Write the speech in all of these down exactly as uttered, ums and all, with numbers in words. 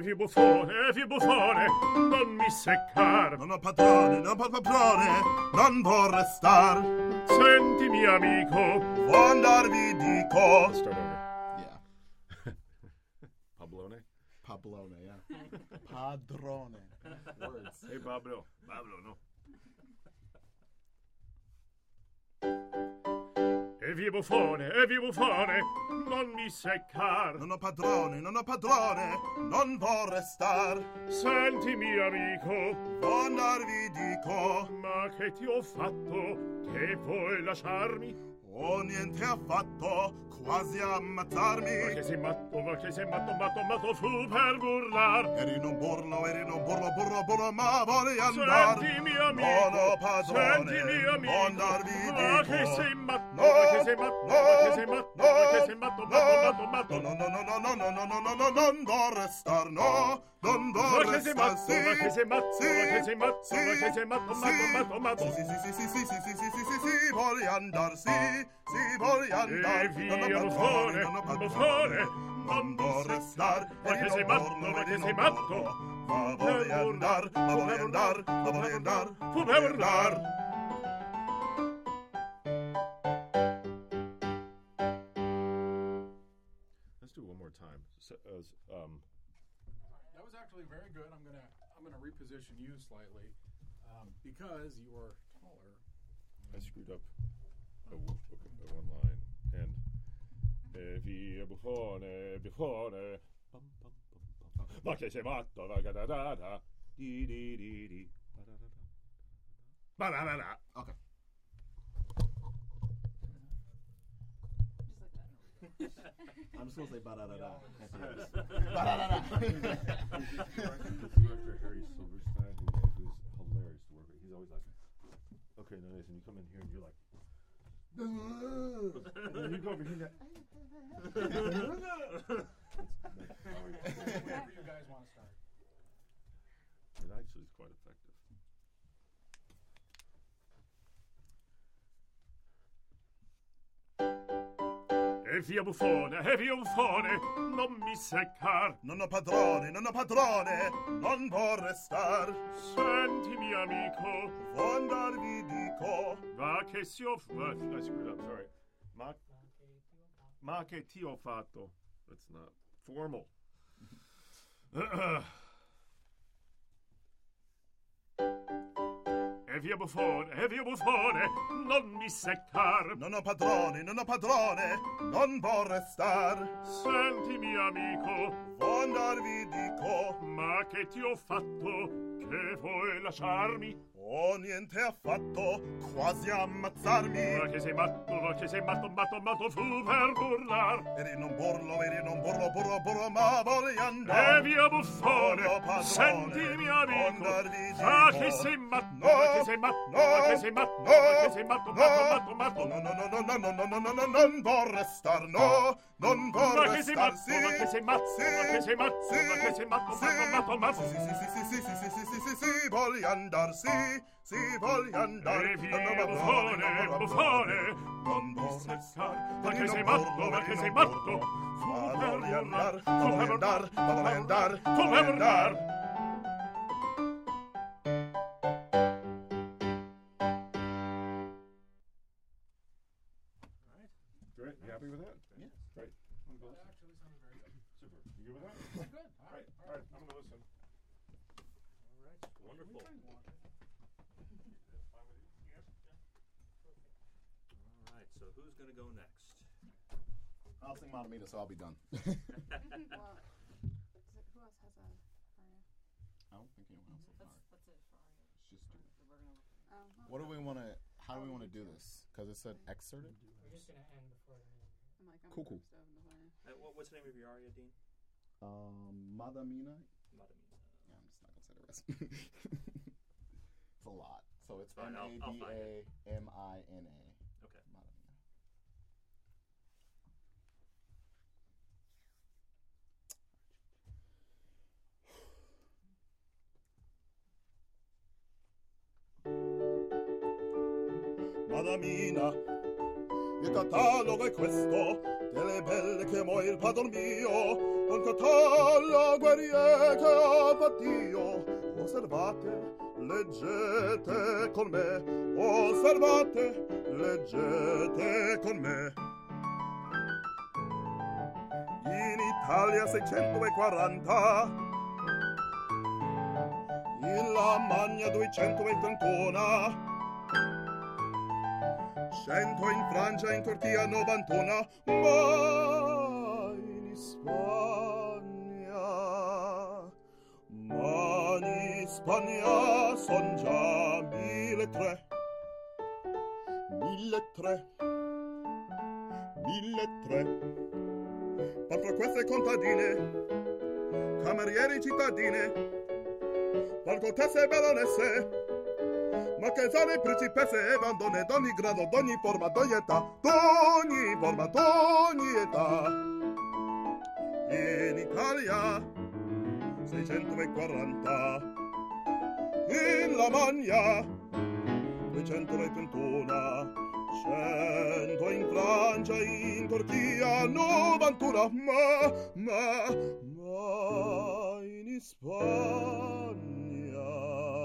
Evi buffone, Evi buffone, non mi seccar. Non ho padrone, non ho padrone, non vorrei star. Senti, mio amico, vuoi andar vi dico. Start over. Yeah. Pablone? Pablone, yeah. Padrone. Words. Hey, Pablo. Pablo, no. Evi buffone, Evi buffone, non mi seccar. Non ho padrone, non ho padrone, non vorrei star. Senti, mio amico, vuoi andar vi dico. Ma che ti ho fatto che vuoi lasciarmi? Oh, niente affatto, quasi ammazzarmi. Ma che sei matto, ma che sei matto, matto, matto, fu per burlar. Eri non burlo, eri non burlo, burlo, burlo, ma voglio andar. Senti, mio amico, non ho padrone, senti, mio amico, vuoi andar vi ma dico. che sei matto, no, ma che sei matto, no, ma che sei matto, no, ma che sei matto, matto, matto, matto. No, no, no, no, no, no, no, no, no, no, non vorrei star, no, non vorrei star, sì, ma che sei matto, sì, ma che sei matto, sì, ma che sei matto, matto, matto, matto. Sì, sì, sì, sì, sì, sì, sì, sì, sì, sì, sì, voglio andar, sì, sì, voglio andar. E via, buffone, buffone, non vorrei star, ma che sei matto, ma che sei matto. Ma voglio andar, ma voglio andar, ma voglio andar, fu per burlar. Let's do one more time. So, uh, um, that was actually very good. I'm gonna I'm gonna reposition you slightly um, because you are taller. I screwed up a, w- a one line. And e via buffone, buffone. Bum, bum, bum, bum. Ma che sei matto, va da da da da. Di di di di. Ba da da da. Okay. I'm just gonna say ba da da da. Ba da da da. Director Harry Silverstein, who, who's hilarious to work with. He's always like, okay, nice, and you come in here and you're like, and then you go over here. Whenever you guys want to start. It actually is quite effective. E via buffone, e via buffone, non mi seccar. Non ho padrone, non ho padrone, non vorrei star. Senti, mio amico, vuoi andar vi dico. va che si ho fatto. I screwed up, sorry. Ma, ma che ti ho fatto. That's not formal. E via buffone, e via buffone, non mi seccar. Non ho padrone, non ho padrone, non vorrei star. Senti, mio amico, vuoi andar vi dico. ma che ti ho fatto che vuoi lasciarmi? Oh, niente affatto, quasi ammazzarmi. Ma che sei matto, ma che sei matto, matto, matto, fu per burlar. Eri non burlo, eri non burlo, burlo, burlo, ma voglio andare. E via buffone, senti, mio amico, ma che sei matto, ma che sei matto, ma che sei matto, ma che sei matto, matto, matto, matto. No, no, no, no, no, no, no, no, no, no, non vorrei star, no, non vorrei star, sì. Ma che sei matto, ma che sei matto, ma che sei matto, matto, matto, matto. Sì, sì, sì, sì, sì, sì, sì, sì, sì, sì, voglio andar, sì, sì, voglio andar. E via buffone, buffone, non vorrei star, ma che sei matto, ma che sei matto. Ma voglio andar, ma voglio andar, ma voglio andar, fu per burlar. Great. You happy with that? Yeah. Great. I'm gonna That actually sounded very good. Super. You good with that? Good. All Great. right. All right. I'm gonna listen. All right. Wonderful. Fine with you? Yes. All right, so who's going to go next? I'll sing Mamma Mia, so I'll be done. Well, is it, who else has a aria? I don't think anyone else will That's, that's it for Aria. It's just do it. We're gonna, Um, What do we want to? How do we want to do this? Because it said excerpted. we're just gonna end before the meeting. I'm like, I'm Cool, cool. stuff in the fire. Uh, what, what's the name of your aria, Dean? Um, Madam Mina. Madamina. Yeah, I'm just not gonna say the rest. It's a lot. So it's Fine, M A I'll- I'll D find A M I N A. Okay. Madam Mina. Madamina, Il catalogo è questo, delle belle che muoio il padron mio, un catalogo è che ha patio. Osservate, leggete con me, osservate, leggete con me. In Italia seicentoquaranta, in Lamagna duecentotrentuno, cento in Francia, in Turchia novantuna, ma in Spagna, ma in Spagna son già mille tre, mille tre, mille tre. Parto queste contadine, camerieri cittadine, valcontesse e baronesse, marchesane, principesse e bandone d'ogni grado, d'ogni forma, d'ogni età, d'ogni forma, d'ogni età. In Italia seicentoquaranta, in Lamagna duecentotrentuno, cento in Francia, in Turchia novantuna, ma, ma, ma in Spagna,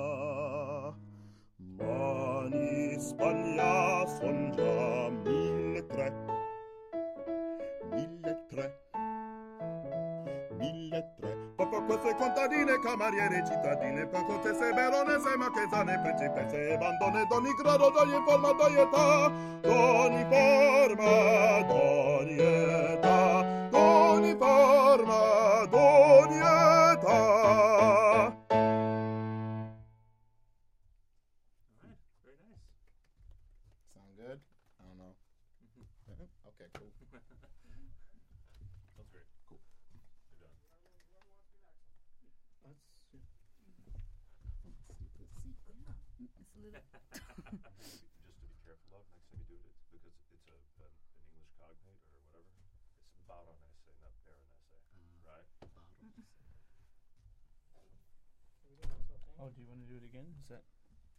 ma in Spagna son già mille tre, mille tre, mille tre. Poco queste contadine, cameriere cittadine, contesse, baronesse, marchesane, principesse e bandone d'ogni grado, d'ogni forma, d'ogni età, d'ogni forma, d'ogni età, d'ogni forma, d'ogni età. All right, very nice. Sound good? I don't know. Okay, cool. That's great. Cool. You're done. Let's see. It's a little. Just to be careful of next time you do it, it's because it's a an, an English cognate or whatever. It's baronesse, not baronesse, right? Oh, do you want to do it again? Is that?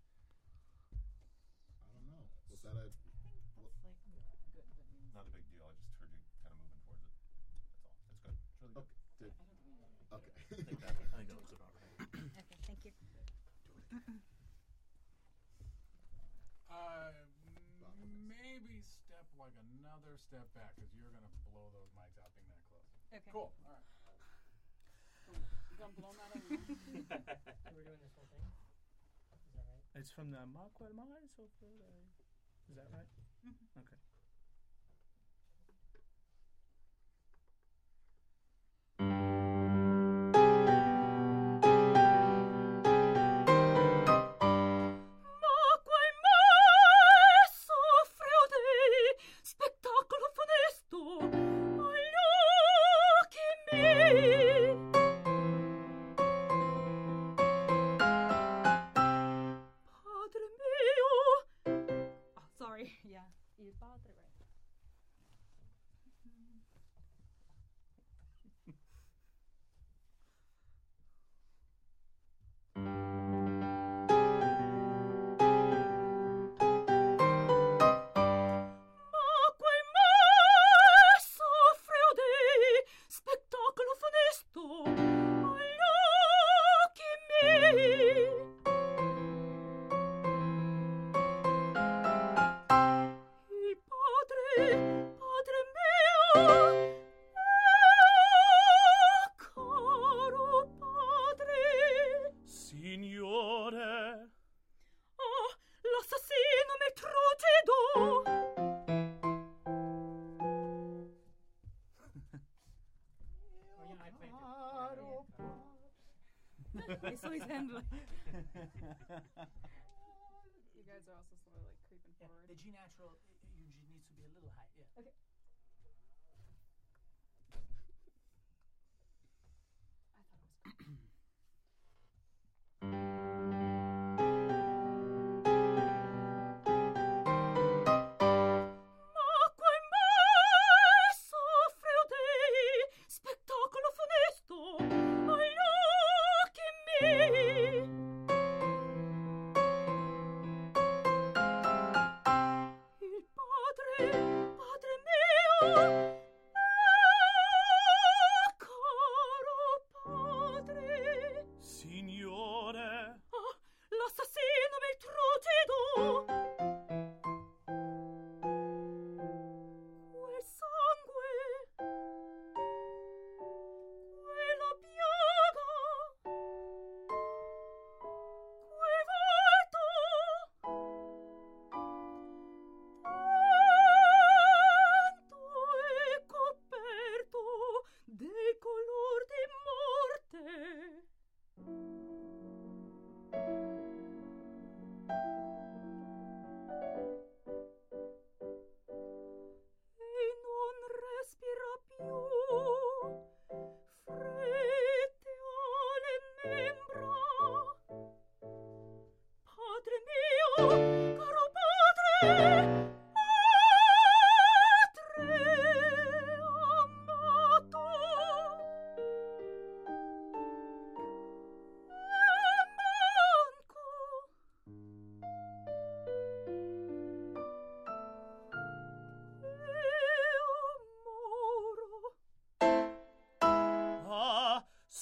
I don't know. Was that a? That's like good. That means. Not a big deal. I just heard you kind of moving towards it. That's all. It's good. It's really good. Okay. Did, I don't mean it. okay. I think that, I think that looks about right. Okay, thank you. Uh, m- maybe step like another step back because you're gonna blow those mics out being that close. Okay. Cool. All right. You gonna blow that out? We're doing this whole thing? Is that right? It's from the Marquette Mines, so for the, is that right? Mhm. Okay. Spettacolo funesto agli occhi I saw his hand like. You guys are also sort of like creeping Yeah, forward. the G natural i- usually needs to be a little high. Yeah. Okay. I thought it was good. Spettacolo funesto agli occhi miei. Il padre,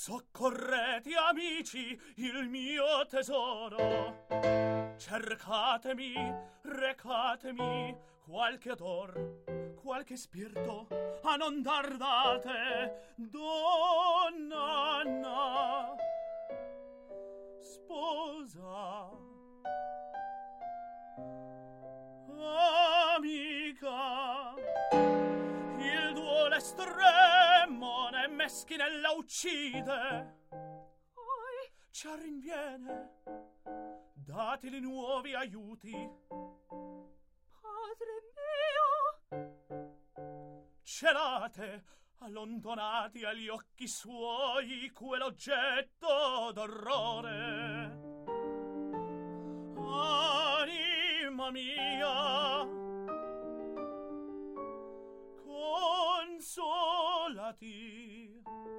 Soccorrete, amici, il mio tesoro. Cercatemi, recatemi qualche odor, qualche spirito, a non tardate, donna Anna, sposa, amica. Il duolo estremo né meschinella uccide, ci rinviene, dateli nuovi aiuti. Padre mio, celate, allontanati agli occhi suoi quell'oggetto d'orrore. Anima mia, consolati.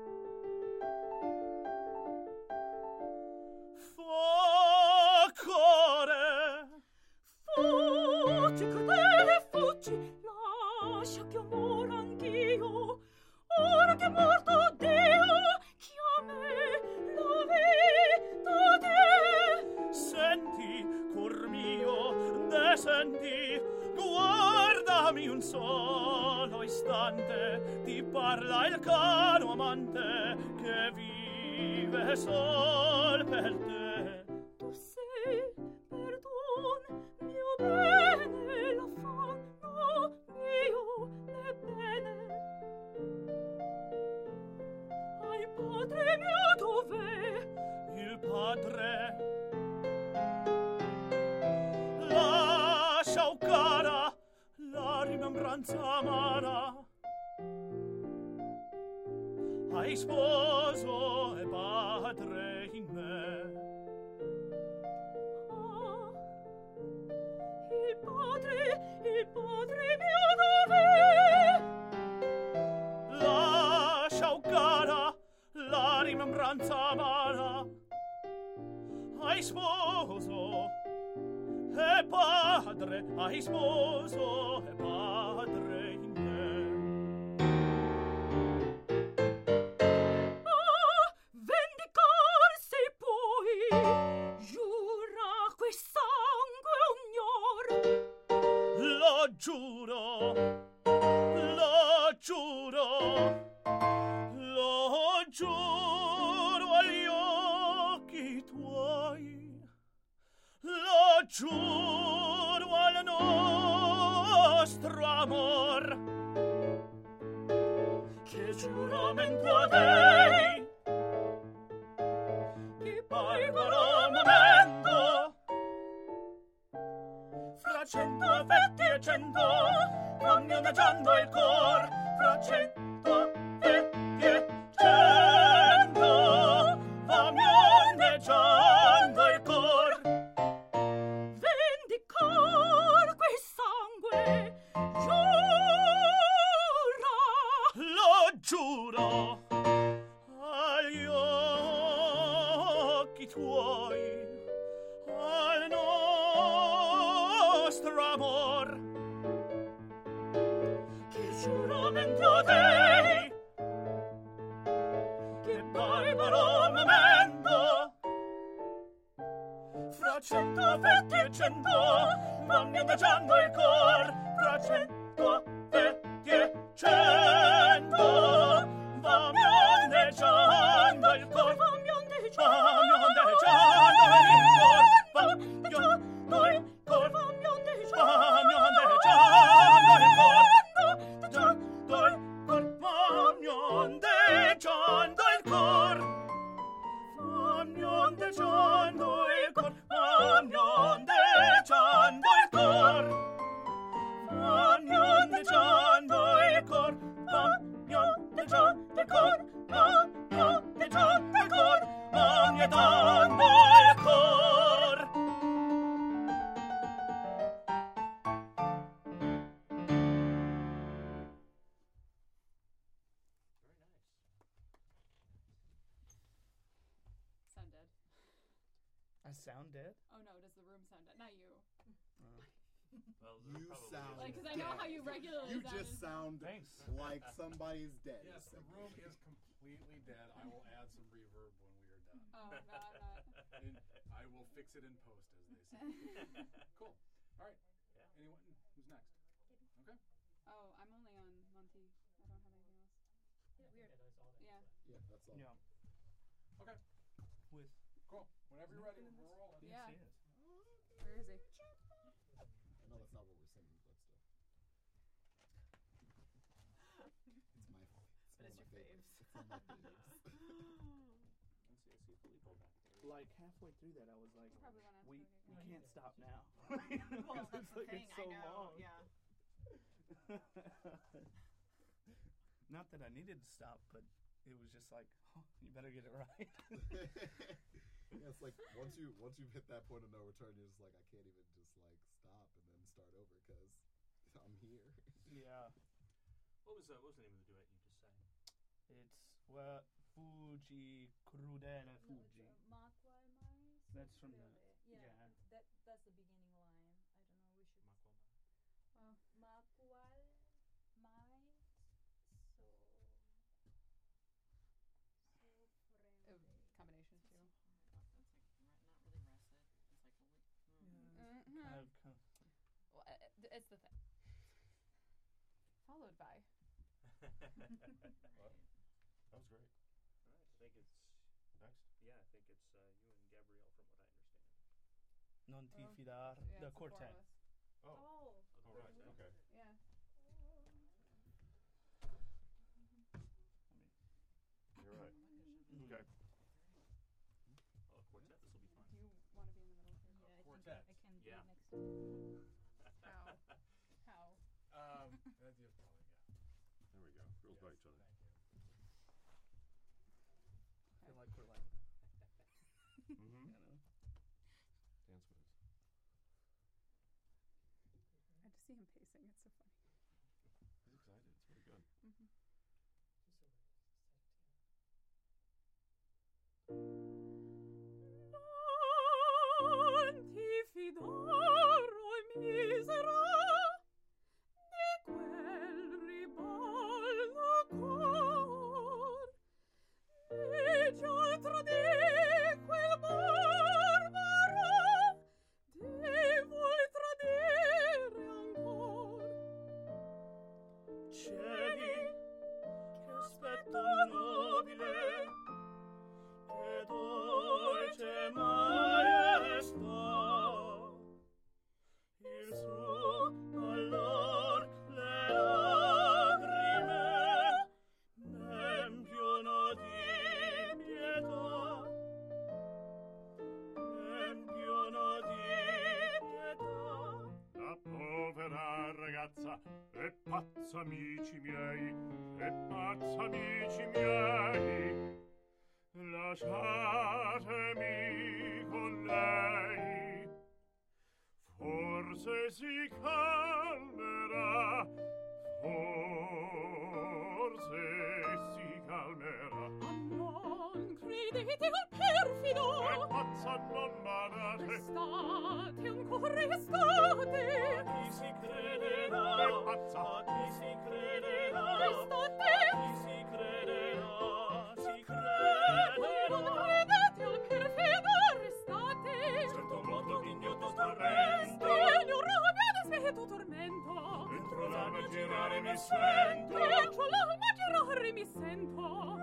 Core, fuggi, crudele, fuggi, lascia che amore anch'io, ora che è morto Dio, chiame la vita te. Senti, cor mio, ne senti, guardami un solo istante, ti parla il caro amante che vive sol per te. Tu sei, perdon, mio bene, l'affanno mio è bene. Ai padre mio dov'è? Il padre lascia, o cara, la rimembranza amara. Hai sposo e padre in me. Ah, il padre, il padre mio dov'è? Lascia, o cara, la rimembranza amara. Hai sposo e padre, hai sposo e padre in me. Giuro, lo giuro, lo giuro agli occhi tuoi, lo giuro al nostro amor, che giuramento dei, che poi vorrò momento, fra cento vetti e cento, fammi ondeggiando il cor, fra cento vetti e cento, fammi ondeggiando il cor. Vendicor quel sangue, giura, lo giuro, agli occhi tuoi, al nostro amor, che giuramento dei, che barbaro momento, fra cento vetti e cento, fammi ondeggiando il cor, fra cento vetti e cento, fammi ondeggiando il cor, fammi ondeggiando il cor, fammi ondeggiando il cor, fammi ondeggiando il cor, fammi ondeggiando il cor, fammi ondeggiando il cor, fammi ondeggiando il cor, fammi ondeggiando il cor, fammi ondeggiando il cor, fammi ondeggiando il cor, fammi ondeggiando il cor. Sound dead. I sound dead? Oh no, does the room sound dead? Not you. Well, You probably sound Like, because I know how you regularly You sound. just sound Thanks. like somebody's dead. Yes, the room is completely completely dead, I will add some reverb when we are done. Oh, no, I'm not. And I will fix it in post, as they say. Cool. All right. Yeah. Anyone? Who's next? Okay. Oh, I'm only on Monty. I don't have anything else. Yeah, weird. Yeah, that's all that Yeah. is Yeah, that's all. Yeah. Okay. With Cool. Whenever you're ready, we're rolling. Yeah. Yes, Where is he? I know that's not what we're singing, but still. It's my fault. It's But one it's of your my favorites. faves. It's one of my favorites. Let's see, I see Filippo back there. like halfway through that, I was like, You probably wanna we go we get can't stop now. Well, that's It's the like, thing. it's so I know. long. Yeah. Not that I needed to stop, but it was just like, oh, you better get it right. Yeah, it's like once you once you've hit that point of no return, you're just like, I can't even just like stop and then start over because I'm here. Yeah. What was uh, what was the name of the duet you just sang? It's well, Fuji Crudele Fuji. That's from the yeah. yeah. That that's the beginning line. I don't know. We should. Makwama. Oh. Makwal mai so so Oh, combination too. That's like re- not really rested. It's like holy. Mm. Mm-hmm. Kind of, kind of. Well, uh, it's the thing. Followed by. Well, that was great. All right, I think it's Next. yeah, I think it's uh, you and Gabrielle, from what I understand. Non ti Oh, fidar, yeah, the it's the four of quartet. us. Oh. Oh. Oh, right. Okay. Yeah. You're right. Mm-hmm. Okay. Oh, quartet. This will be fun. Do you want to be in the middle here? Yeah, I Quartet. think I can Yeah. be next to you. How? How? Um, that is probably, yeah. There we go. Girls Yes, by each other. Thank you. I feel like we're like, Mm-hmm. you know. Dance moves. I just see him pacing. It's so funny. He's excited. It's pretty good. Mm-hmm. Just so we're set Non ti fidaro misera di quel ribaldo cor, dici altro di quel barbaro, ti vuol tradire ancor. Cieli, che aspetto nobile, che dolce maestà, il suo allor le lagrime m'empiono di pietà, m'empiono di pietà. La povera ragazza è pazza, amici miei, è pazza, amici miei. Lasciatemi con lei, forse si calmerà, forse si calmerà. Non credete al perfido, È pazza, non badate, restate ancora, restate. A chi si crederà? è pazza. A chi si crederà? Restate. A chi si crederà? Si Non crede. credete al perfido, restate. Certo modo d'ignoto tormento, Genio rabbia desveto tormento. dentro l'alma girare mi sento. Dentro l'alma girare mi sento.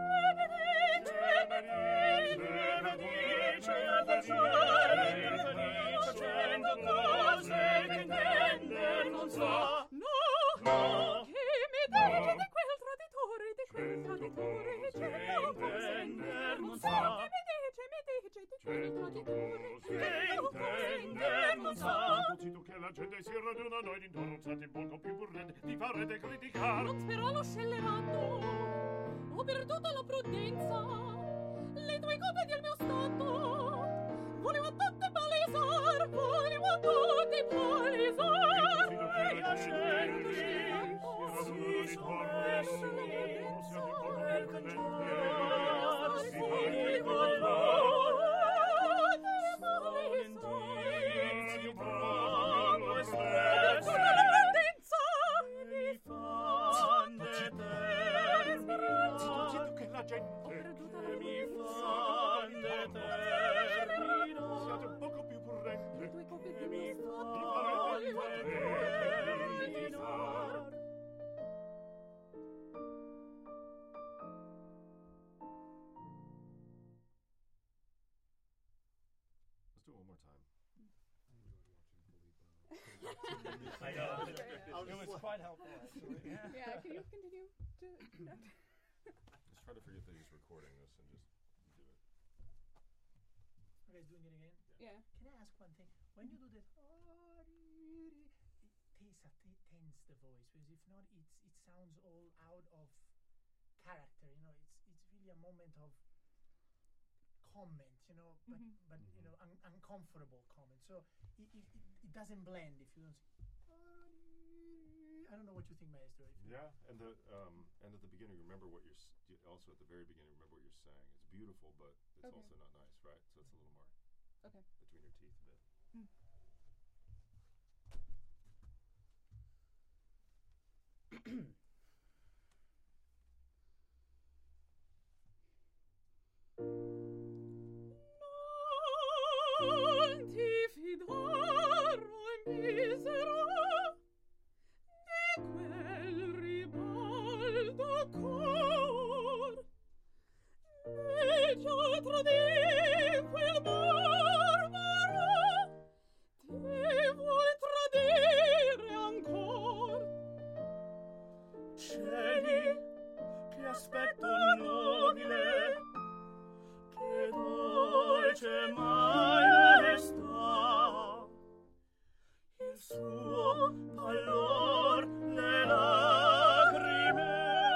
Facendo cose che intender non sa. No, No. che mi dice di quel traditore, di quel traditore, Che intender non sa. che mi dice, mi dice di quel traditore, Che intender non sa. Zitto che la gente si raduna, noi dintorno state poco più prudenti, ti farete criticare. non spero scelleranno, ho perduto la prudenza, le tue copie del mio stato, volevo tutte palesar, volevo tutte palesar. E ascendi, si sorresce per cangiare, si valentini, bravo espresso, mi fan determinare. Zitto, zitto che la gente one more time. I know. That was great. It was quite helpful, actually. Yeah, can you continue to... Just try to forget that he's recording this and just do it. You guys doing it again? Yeah. Can I ask one thing? When you do that, it takes a t- tense the voice, because if not, it's it sounds all out of character. You know, it's it's really a moment of comment. You know, but Mhm. but you know, un- uncomfortable comment. So it, it it it doesn't blend if you don't. Say, I don't know what you think, Maestro. If you Yeah, and the um, and at the beginning, remember what you're s- you- also at the very beginning. Remember what you're saying. It's beautiful, but it's Okay. also not nice, right? So it's a little more Okay. between your teeth a bit. Mm. Non ti fidare, misera, di quel ribaldo cor, né già tradì quel barbaro, ti vuoi tradire ancor. Cieli, che aspetto nobile, che dolce maestà, il suo pallor, le lacrime,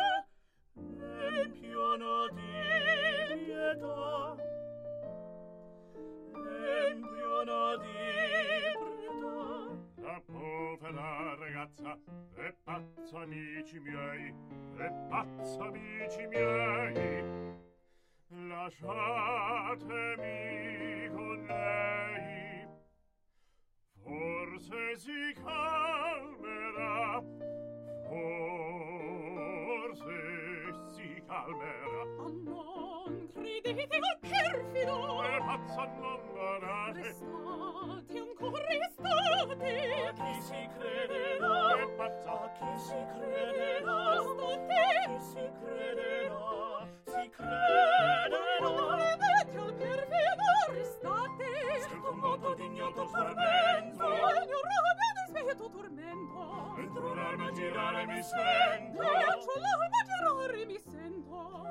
l'empiono di pietà, l'empiono di pietà. La povera ragazza è pazza, amici miei, è pazza, amici miei. Lasciatemi con lei, forse si calmerà, forse si calmerà. Oh, non credete al perfido! È pazza, non banate. Restate ancora, restate! A chi si crederà? È pazza. A chi si crederà? Restate! A chi si crederà? Si crederà. Non credete al perfido! Restate! Sento un moto d'ignoto tormento. Sogno rabbia di sveto tormento! Dentro l'arma girare mi sento. Dentro l'alba girare mi sento!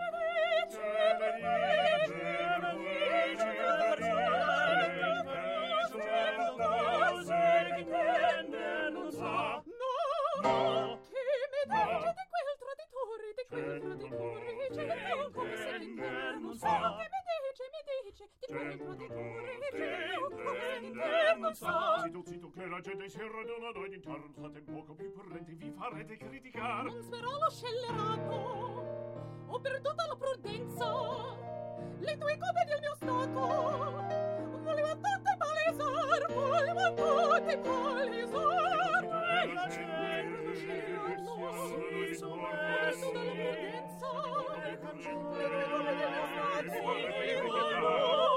No, che mi dice di quel traditore, di quel traditore, certo come se l'intero non sa. Che mi dice, mi dice, di quel traditore, certo come se l'intero non sa. Zitto, zitto, che la gente si raduna noi d'intorno, state poco più prudenti, vi farete criticare. Non spero lo scellerato, ho perduto la prudenza, le tue copie del mio stato, volevo tutte palesar, volevo tutte palesar. La gente si sommersi dalla prudenza, e cancellò le copie del mio stato, sì, volevo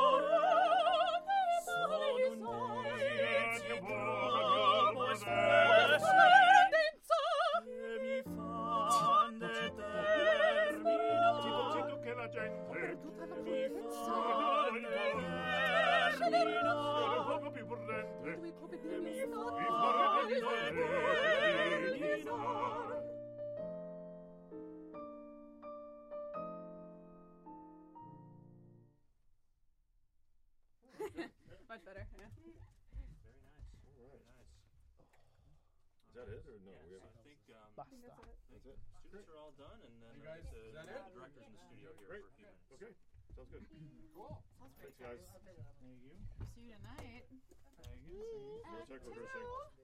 che mi fan determinare. Zitto, zitto, che la gente perduta la Mi prudenza, fan determinare. poco più prudente. le tue copie del Mi mio stato, Vi farete volevo determinare. Much better, yeah. Very nice. All right. Very nice. Is that it or no? Yeah, We so have- I think um, I think that's it. That's it. students are all done, and then You uh, guys- the, is that the it? director's in the studio here Great. for a few minutes. Okay. Sounds good. Cool. Sounds great. Thanks, guys. Thank you. See you tonight. Thank you. We'll check rehearsing.